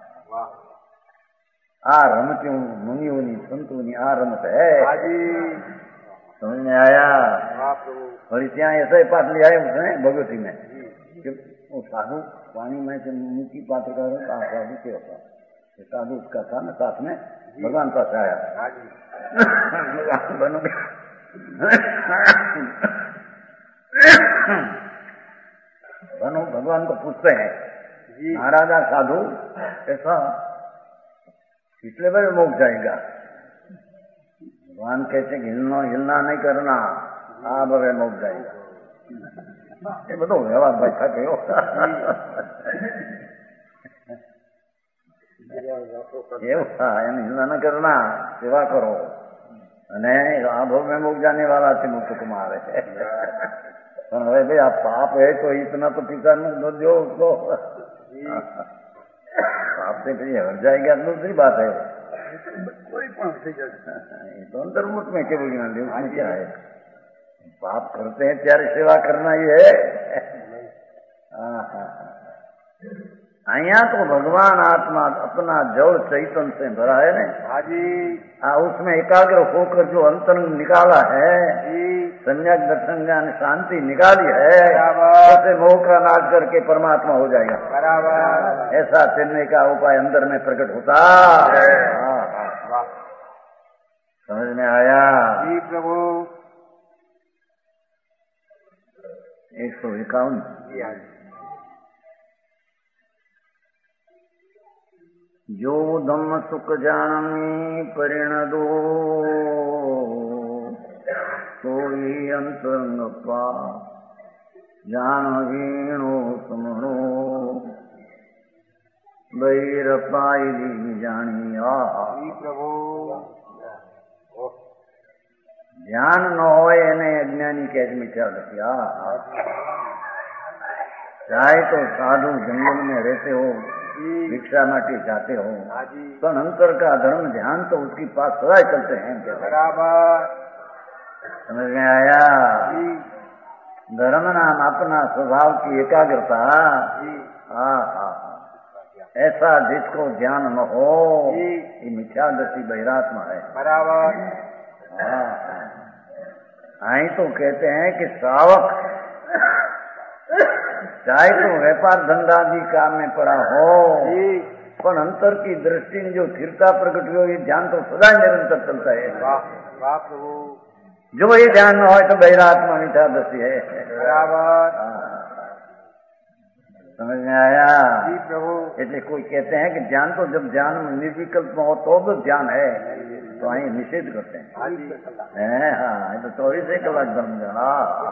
आ रमती मुनियों संतों आ रमत है समझ में आया और ત્યાં ऐसा ही पाठ ले आए उसने भगवती में कि वो साधु पानी में से मुक्ति पात्र कर साधु के होता साधु उसका था ना साथ में भगवान पास आया भगवान को पूछते हैं महाराजा साधु ऐसा कितने बजे मोक्ष जाएगा भगवान कहते हिलना नहीं करना आप अगर मोक्ष जाएगा એ બધો વ્યવહાર ભાઈ થયો. એવું એની હિંસા ન કરના, સેવા કરો. અને आंधों में मुक जाने वाला थी मुझको मारे. પણ હવે ભાઈ આ પાપ है तो इतना तो पिता ने दो जो उसको पाप से कहीं हट जाएगा दूसरी बात है. कोई पण થઈ જાય ये तो अंतर्मुख में केवल ज्ञान है, उसमें क्या है. पाप करते हैं त्यारे सेवा करना ही है. અહીંયા तो भगवान आत्मा अपना जड़ चैतन्य से भरा है ना. हाँ जी. उसमें एकाग्र होकर जो अंतरंग निकाला है, संज्ञक दर्शन ज्ञान शांति निकाली है, उसे मोह का नाश करके परमात्मा हो जाएगा. बराबर. ऐसा चलने का उपाय अंदर में प्रकट होता. समझ में आया? जी प्रभु. 151. जो धम्म सुख जानमी परिणदो सोई अंतरंग पा जान हीणो समणो बैर पाई जानी. प्रभु ज्ञान न हो એને અજ્ઞાની કે મિથ્યા દસ્યા. चाहे तो साधु जंगल में रहते हो, भिक्षा माटी जाते हो, पर अंतर का धर्म ध्यान तो उसके पास सदा चलते हैं. बराबर. समझ में आया? धर्म नाम अपना स्वभाव की एकाग्रता. ऐसा जिसको ज्ञान न हो ये मिथ्यादर्शी बहिरात्मा है. बराबर. आई तो कहते हैं कि श्रावक चाहे तो व्यापार धंधादी काम में पड़ा हो, पर अंतर की दृष्टि में जो स्थिरता प्रकट हो, ये ध्यान तो सदा निरंतर चलता है. वाह प्रभु. जो ये ध्यान न हो तो बहिरात्मा मिथ्यादर्शी है. बराबर. समझ में आया? जी प्रभु. એટલે कोई कहते हैं कि ज्ञान तो जब ज्ञान में निर्विकल्प हो तो ज्ञान है, तो અહીં निषेध करते हैं. हाँ, ये तो 24 कलाक धर्म जाना.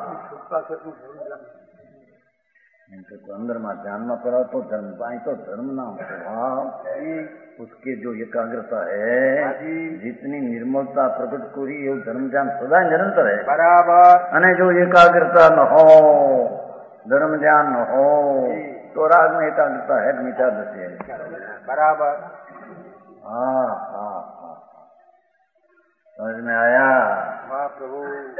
तो अंदर में ध्यान में पड़ा तो धर्म पाई तो धर्म ना स्वभाव उसके जो एकाग्रता है, जितनी निर्मलता प्रकट करी ये धर्म ज्ञान सदा निरंतर है. बराबर. અને जो एकाग्रता न हो, धर्म ज्ञान न हो, तो राग में एकाग्रता है, मिथ्यादर्शी है. बराबर. हाँ हाँ हाँ. समझ में आया? वाह प्रभु.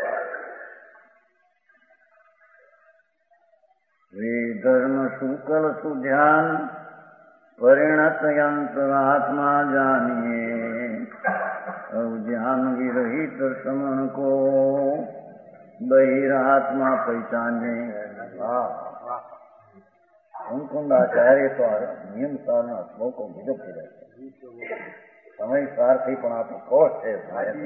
वे धर्म सुकल सुध्यान परिणत यंत्र आत्मा जानिए, अब ज्ञान विरहित समन को बहिरात्मा पहचाने. आचार्य तो नियम सारना श्लोको मुजब रहते समय सारथी पण आप कोष है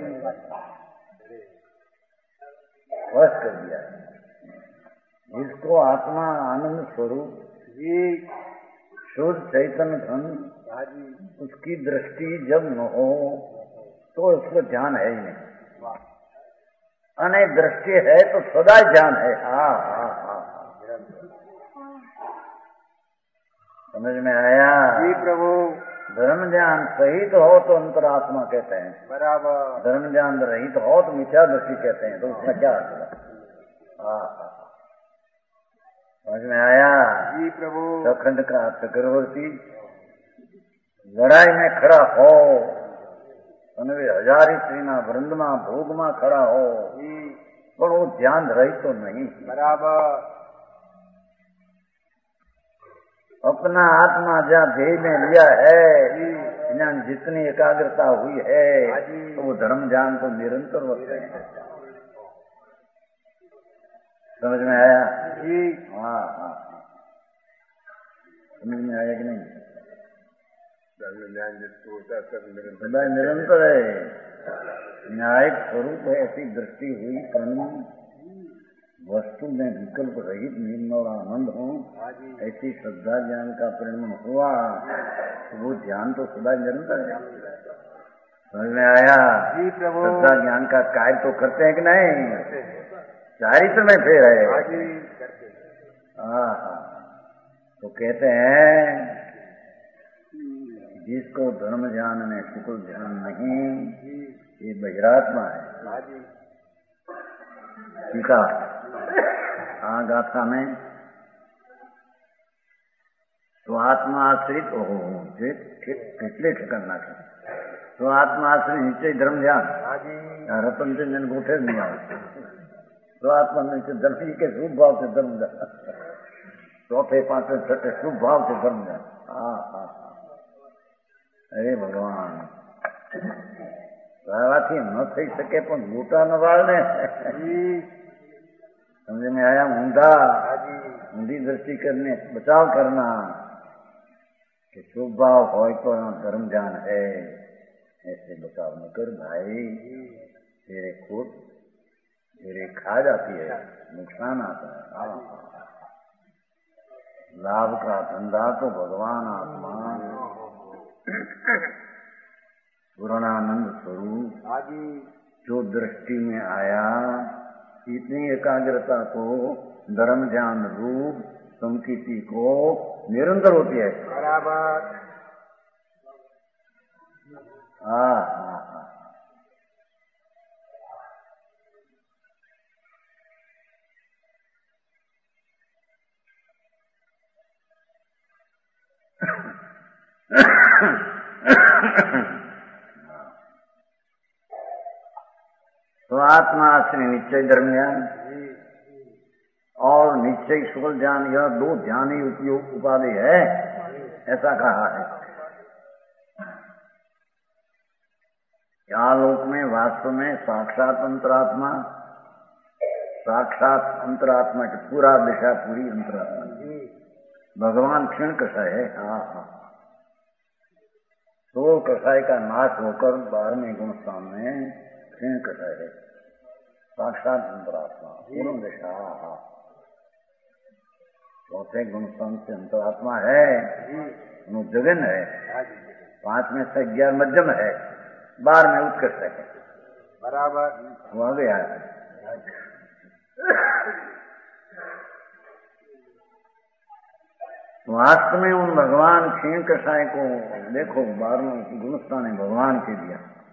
स्पष्ट कर दिया. जिसको आत्मा आनंद स्वरूप शुद्ध चैतन्य धन उसकी दृष्टि जब न हो तो उसको ध्यान है ही नहीं. अने दृष्टि है तो सदा ध्यान है. हाँ हाँ हाँ. समझ में आया? जी प्रभु. धर्म ज्ञान सहित हो तो अंतरात्मा कहते हैं. बराबर. धर्म ज्ञान रहित हो तो मिथ्यादर्शी कहते हैं. तो उसमें क्या अर्थ है? हाँ हाँ. समझ में आया? जी प्रभु. अखंड का चक्रवर्ती लड़ाई में खड़ा हो, हजारी श्रीना वृंद में भोग में खड़ा हो, पर वो ध्यान रही तो नहीं. बराबर. अपना आत्मा जहाँ देह में लिया है, ज्ञान जितनी एकाग्रता हुई है, तो वो धर्म ज्ञान तो निरंतर होते हैं. समझ में आया? जी. हाँ हाँ. समझ में आया कि नहीं? सदा निरंतर है. न्यायिक स्वरूप है. ऐसी दृष्टि हुई परंतु वस्तु में विकल्प रहित निर्मल आनंद हो, ऐसी श्रद्धा ज्ञान का परिणाम हुआ तो वो ध्यान तो सदा निरंतर है. समझ में आया? जी प्रभु. श्रद्धा ज्ञान का कार्य तो करते हैं कि नहीं? चारित्र में फेर है। हाँ हाँ, तो कहते हैं जिसको धर्म ध्यान में शुक्ल ध्यान नहीं, ये बहिरात्मा है। ठीक है, गाथा में तो आत्माश्रित કેટલે ઠેકાણ નાખે તો આત્માશ્રિત નિશ્ચય ધર્મ ધ્યાન રતનચંદન ગોઠે જ નહીં આવે તો આત્मा निश्चय धर्म के शुभ भाव से धर्म ध्यान, चौथे पांचवे छठे शुभ भाव से धर्म ध्यान। हाँ हाँ हाँ, अरे भगवान સારાથી ન થઈ શકે પણ મોટા ન વાળને समझ में आया। ऊंधी दृष्टि करने बचाव करना कि शुभ भाव हो तो धर्म ध्यान है, ऐसे बचाव न कर भाई, तेरे खुद तेरे खा जाती है, नुकसान आता है। लाभ का धंधा तो भगवान आत्मा पूर्णानंद स्वरूप जो दृष्टि में आया, इतनी एकाग्रता को धर्म ध्यान रूप संकीर्ति को निरंतर होती है। बराबर। हाँ हाँ हाँ, तो आत्मा श्री निश्चय धर्म ध्यान और निश्चय शुक्ल ध्यान, यह दो ध्यान ही उपयोग उपाधि है, ऐसा कहा है। यहाँ लोक में वास्तव में साक्षात अंतरात्मा के पूरा दिशा पूरी अंतरात्मा भगवान क्षीण कषाय है। हाँ हाँ, तो कषाय का नाश होकर 12वें गुण स्थान में क्षीण कषाय है, साक्षात अंतरात्मा पूर्ण दिशा। चौथे गुण स्थान से अंतरात्मा है, जगन है, 5 में से 11 मध्यम है, 12 में उत्कृष्ट है। बराबर, वो आ गया है। वास्तव में उन भगवान क्षीण कषाय को देखो, 12वें गुणस्थान है भगवान के दिया।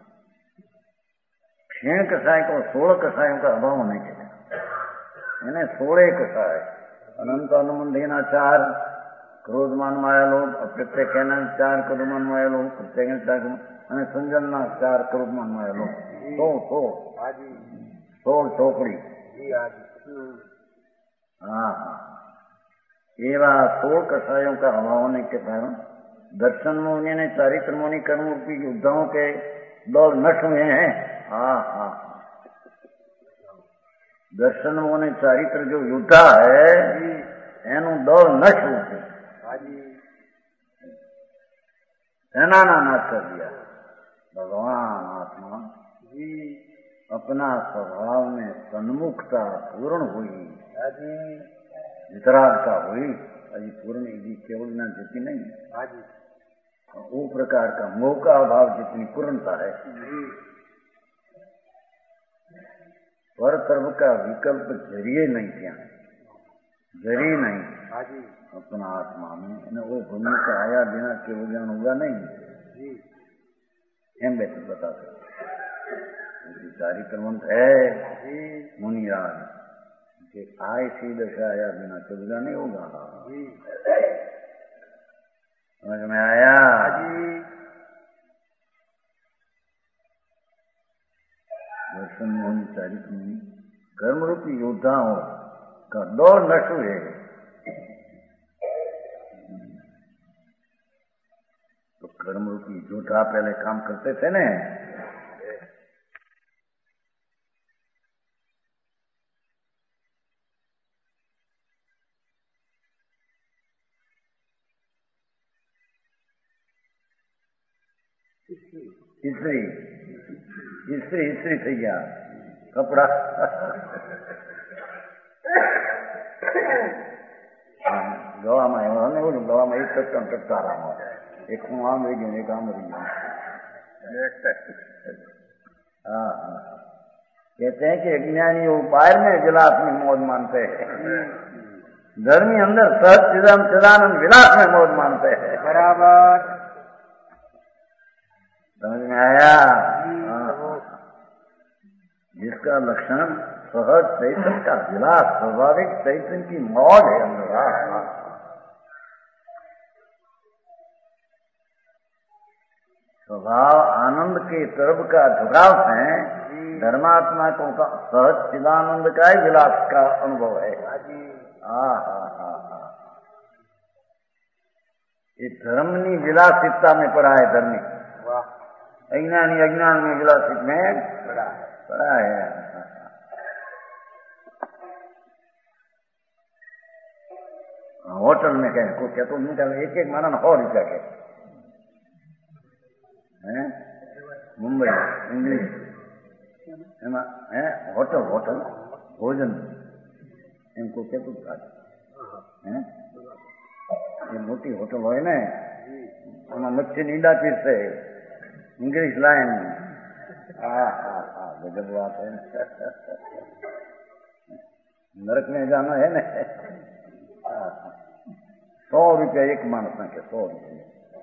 क्षीण कषाय को 16 कषायों का अभाव नहीं कहते, इन्हें 16 कषाय अनंत अनुबंधीना 4 क्रोधमान माया लोभ, अप्रत्यय कहना 4 क्रोधमान माया लोभ, प्रत्यय 4 અને સંજનના 4 ક્રોધમાન માયા લોभ, 16 ચોપડી। हाँ हाँ, एवं 16 कषायों का अभाव होने के कारण दर्शन मुनि ने चारित्र मुनि कर्म रूपी युद्धाओं के दौर नष्ट हुए हैं। हाँ हाँ, दर्शन मुनि चारित्र जो युद्धा है एनु दौर नष्ट हुए, सेना नाश कर दिया। भगवान आत्मा अपना स्वभाव में सन्मुखता पूर्ण हुई, वितरागता हुई, अभी पूर्ण केवल न जितनी नहीं, वो प्रकार का मोह का अभाव जितनी पूर्णता है, पर सर्व का विकल्प जरिए नहीं किया, जरिए नहीं अपना आत्मा में वो भूमि का आया बिना केवल ज्ञान होगा नहीं, एम बेहतर बता सकते चारित्रमंत है मुनिराज कि ऐसी दशा आया बिना केवल नहीं होगा। समझ में आया? दर्शन मोहन चारित्र मुनि कर्म रूपी योद्धाओं का दौर नष्ट हुए, तो कर्म रूपी योद्धा पहले काम करते थे ना, इस्त्री થઈ ગયા કપડા ગવામાં એવા ને બોલું ગવામાં એક ટકટારામાં એક હું આમ રહી ગયું એક આમ રહી ગયું। हाँ हाँ, कहते हैं कि अज्ञानी वो बाहर में विलास में मौज मानते हैं, धर्मी अंदर सहज चिदानंद विलास में मौज मानते हैं। बराबर समझ में आया? जिसका लक्षण सहज चैतन्य का विलास, स्वाभाविक चैतन्य की मौज है अंदर। स्वभाव आनंद के तरफ का झुकाव है, धर्मात्मा को सहज चिदानंद का ही विलास का अनुभव है। ये धर्मनी विलासितता में पड़ा है, धर्मी अज्ञानी अज्ञान में विलासित में पड़ा है। होटल में कहें को क्या तो एक एक माना 100 रुपया के मुंबई इंग्लिश होटल होटल भोजन इनको क्या तो ये मोटी होटल हो ने मच्छी नींदा पीरसे इंग्लिश लाइन। गजब बात है। नरक में जाना है ना। 100 रुपया एक मानस ना के 100 रुपया।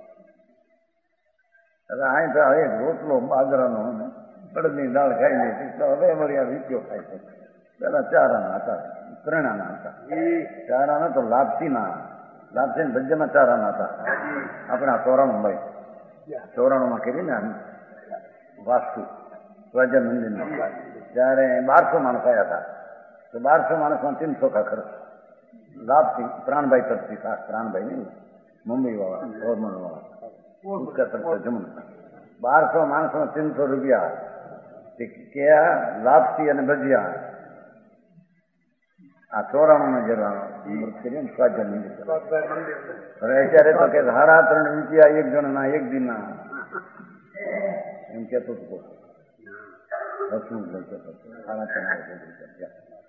अरे आए तो एक रोटलो बाजरानो कड़नी दाल खाई लेती तो હવે અમારી આ વીત્યો ખાય છે। પેલા ચારાના હતા, ત્રણાના હતા। ચારાના તો લાપસીના ભજ્યમાં ચારાના હતા। આપણા 94માં કરીને વાસ્તુ સ્વાજન મંદિરમાં ત્યારે 1200 માણસ આવ્યા હતા તો 1200 માણસમાં 300 का खर्च लापसी प्राणभाई तरफी खास प्राणभाई नहीं मुंबई वाला गवर्नमेंट वाला उसका तरफ जमुन 1200 माणसों 300 रुपया क्या लापसी અને ભજીયા આ 94 જરા કરીને સ્વાજન મંદિર હવે અત્યારે તો કે 3.5 રૂપિયા એક જણના એક દિનના એમ કહેતો હતો। શું બોલતો હતો? 3.5 રૂપિયા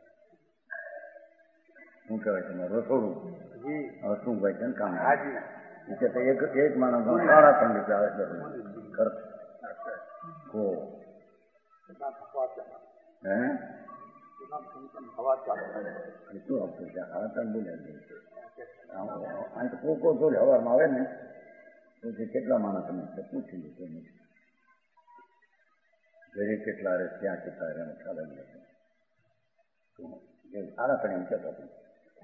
શું કહેવાય તમારું રસોડું હસમુખભાઈ છે ને કામ કે એક માણસ 3.5 રૂપિયા ખર્ચ કો શું આપતું છે? હાથાન બોલ્યા અહીં તો કોકો થોડી હવારમાં આવે ને પછી કેટલા માણસ તમે પૂછી લીધું ઘરે કેટલા રહે ત્યાં કેટલા રહે એને ખ્યાલ જ સારા પણ એમ કહેતા હતા।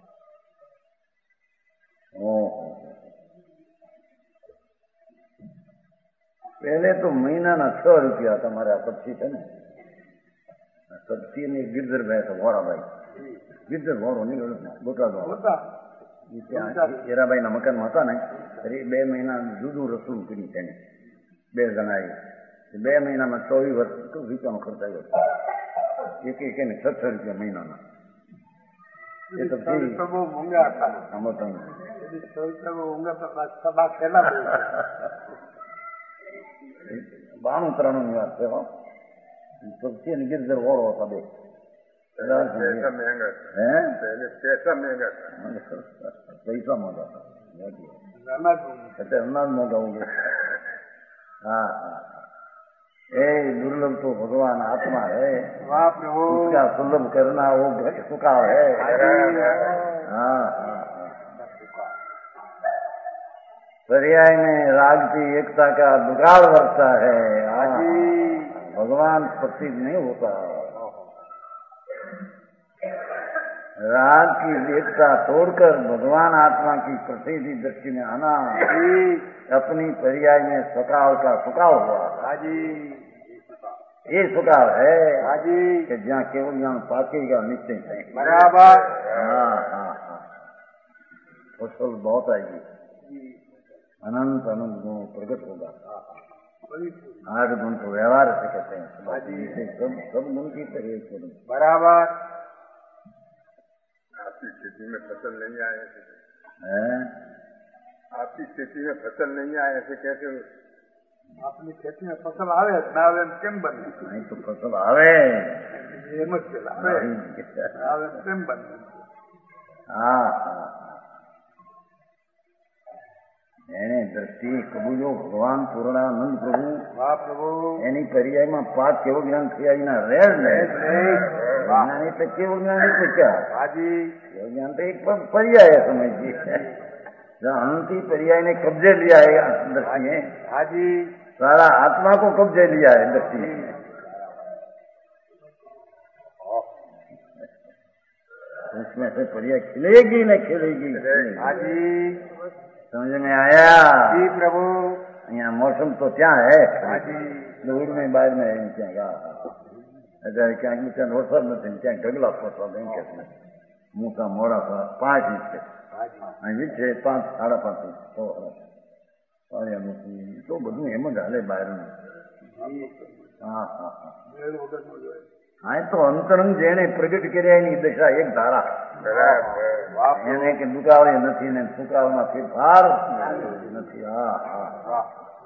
पहले तो महीना ना 6 रुपया તમારે આ પક્ષી છે ને સબ્જી ને गिरधर भाई तो वोड़ा भाई गिरधर वोड़ो नहीं बोटा हीराबाई ना मकान में था ने 2 મહિના જુદું રસોડું કરી તેને 2 જણા 2 મહિનામાં 24 વર્ષ રૂપિયાનો ખર્ચ આવ્યો એક એક ને 6 રૂપિયા મહિનાના। એ તો બહુ મોંઘા હતા આમાં તો 92-93 ની વાત છે। સબ્જી અને गिरधर वोड़ो હતા બે पैसा मोटा अनाज मोटा हो गया। हाँ दुर्लभ तो भगवान आत्मा है, उसका सुलभ करना वो सुखा है। हाँ पर्याय में राग की एकता का दुगाल वर्षा है। भगवान प्रतीक नहीं होता। राग की एकता तोड़कर भगवान आत्मा की प्रसिद्धि दृष्टि में आना अपनी पर्याय में सुखाव का सुखाव हुआ। ये सुखाव है कि जहाँ केवल ज्ञान पाकेगा निश्चय है। बराबर। हाँ फसल बहुत आएगी, अनंत अनंत गुण प्रकट होगा। 8 गुण तो व्यवहार से कहते हैं, सब गुण की तरह बराबर। आपकी स्थिति में फसल नहीं आए ऐसे हैं? आपकी स्थिति में फसल नहीं आए ऐसे कैसे हो? अपनी खेती में फसल आवे ना आवे केम बने? नहीं तो फसल आवे ये मत आवे केम बने? हाँ એને દ્રષ્ટિ કબૂલ્યો ભગવાન પૂર્ણાનંદ પ્રભુ. વાહ પ્રભુ. એની પર્યાયમાં 5 કેવું જ્ઞાન થયા એના રેડ જ્ઞાન એટલે કેવું જ્ઞાન એટલે ક્યાં હાજી. કેવું જ્ઞાન તો એક પર્યાય સમજી अनंती पर्याय ने कब्जे लिया है दृष्टि है. हाजी. सारा आत्मा को कब्जे लिया है दृष्टि. उसमें से पर्याय खिलेगी न खिलेगी. हाजी. समझ में आया. जी प्रभु. यहाँ मौसम तो क्या है. हाजी. दूर में बाहर में क्या अगर क्या वरसाद नहीं क्या ढगला फसा देंगे मुका मोड़ा 5 इंच के અહીં છે 5 સાડા 5 ઇંચ તો પાણી તો બધું એમ જ હાલે બહારનું. હા હા હા હા તો અંતરંગ જેને પ્રગટ કર્યા એની દશા એક ધારા એને કે દુકાવડે નથી ને સુકાવમાં ફેરફાર નથી. હા હા હા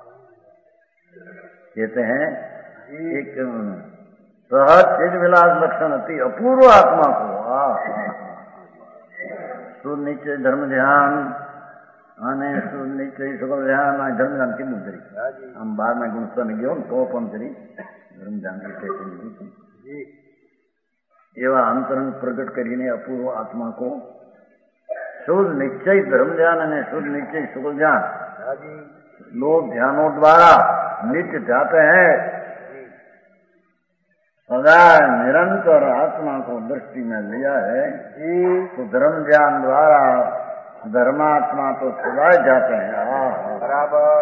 कहते हैं एक सहज चीज विलास लक्षण अति अपूर्व आत्मा को. हाँ सूर्य नीचे धर्म ध्यान અને सूर्य नीचे सकल ध्यान धर्म ध्यान कितનું કરી આમ 12 ગુણસ્તર ગયો તો પણ કરી ધર્મ ધ્યાન એવા અંતરંગ પ્રગટ કરીને અપૂર્વ આત્મા को शुद्ध निश्चय धर्म ध्यान અને शुद्ध निश्चय सकल ध्यान लोग ध्यानों द्वारा नित्य जाते हैं. सदा निरंतर आत्मा को दृष्टि में लिया है तो धर्म ज्ञान द्वारा धर्मात्मा तो सदा जाते हैं. बराबर.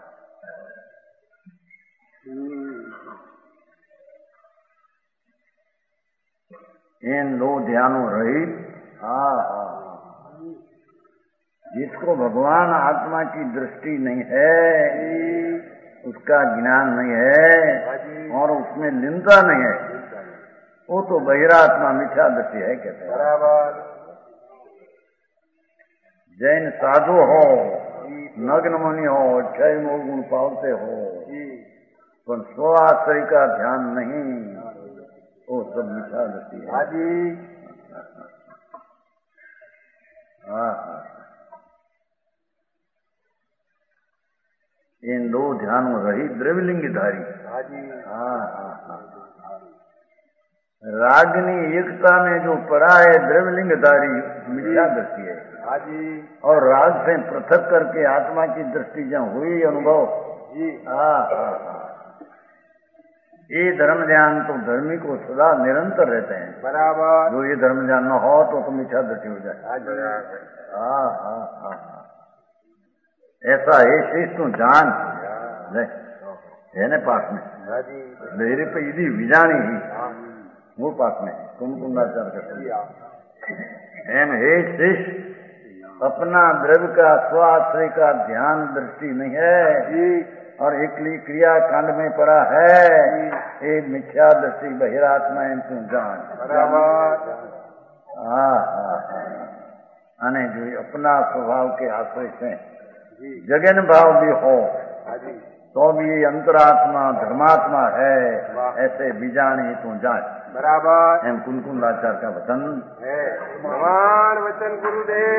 इन 2 ध्यानों रहित. जिसको भगवान आत्मा की दृष्टि नहीं है उसका ज्ञान नहीं है और उसमें लीनता नहीं है वो तो बहिरात्मा मिथ्या दृष्टि है कहते हैं. बराबर. जैन साधु हो नग्न मुनि हो 6 गुण पालते हो पर स्वाश्रय का ध्यान नहीं वो सब मिथ्या दृष्टि है. हाजी. हाँ इन 2 ध्यानों रही द्रव्यलिंगधारी. हाँ हाँ हाँ रागनी एकता में जो पड़ा है द्रव्यलिंगधारी मिथ्या दृष्टि है. और राग से पृथक करके आत्मा की दृष्टि जहाँ हुई अनुभव. हाँ हाँ हाँ ये धर्म ध्यान तो धर्मी को सदा निरंतर रहते हैं. बराबर. जो ये धर्म ध्यान न हो तो मिथ्या दृष्टि हो जाए. हाँ हाँ हाँ ऐसा है शेष तू जान है न पास में मेरे पे यदि विजानी ही वो पास में कुमकुंडाचार करते एम हे शेष अपना द्रव्य का स्वाश्रय का ध्यान दृष्टि नहीं है और एकली क्रिया कांड में पड़ा है ये मिथ्या दृष्टि बहिरात्मा एम तू जान. हाँ हाँ हाँ अने जो अपना स्वभाव के आश्रय से जगन भाव भी हो तो भी ये अंतरात्मा धर्मात्मा है ऐसे बीजानी तू जाए. बराबर. एम कुनकुंडाचार का वचन है. भगवान वचन गुरुदेव